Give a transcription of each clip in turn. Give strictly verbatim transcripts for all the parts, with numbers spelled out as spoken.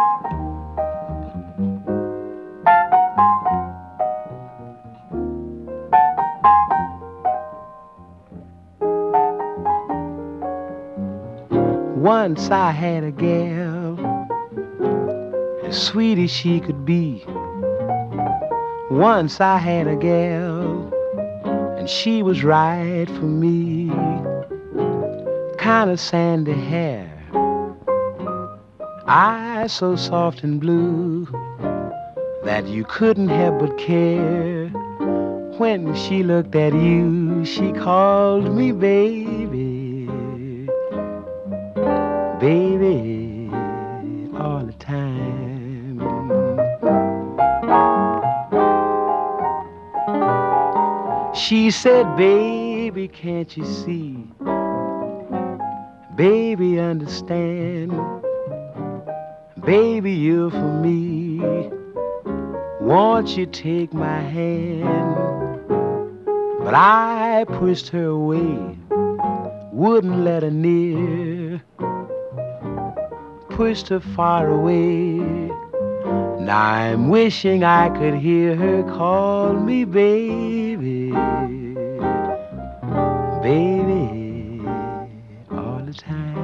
Once I had a gal, as sweet as she could be. Once I had a gal, and she was right for me. Kind of sandy hair, eyes so soft and blue that you couldn't help but care. When she looked at you, she called me baby, baby, all the time. She said, baby, can't you see? Baby, understand. Baby, you're for me. Won't you take my hand? But I pushed her away, wouldn't let her near. Pushed her far away. Now I'm wishing I could hear her call me baby, baby, all the time.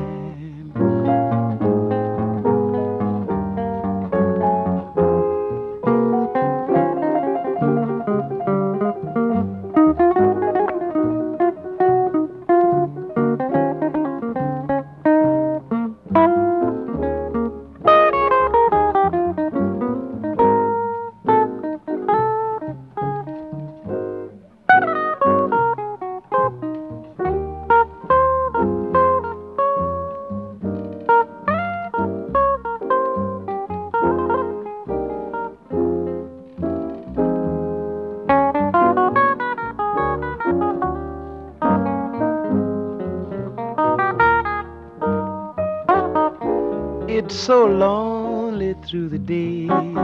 It's so lonely through the day,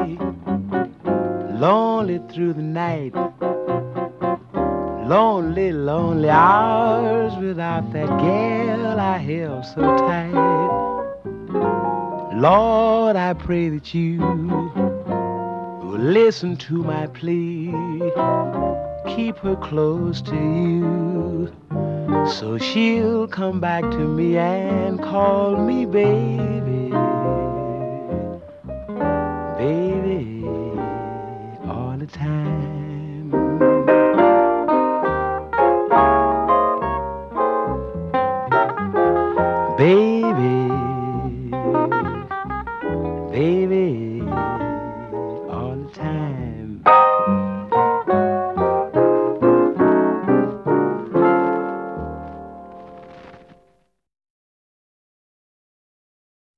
lonely through the night, lonely, lonely hours without that gal I held so tight. Lord, I pray that you will listen to my plea. Keep her close to you, so she'll come back to me and call me baby.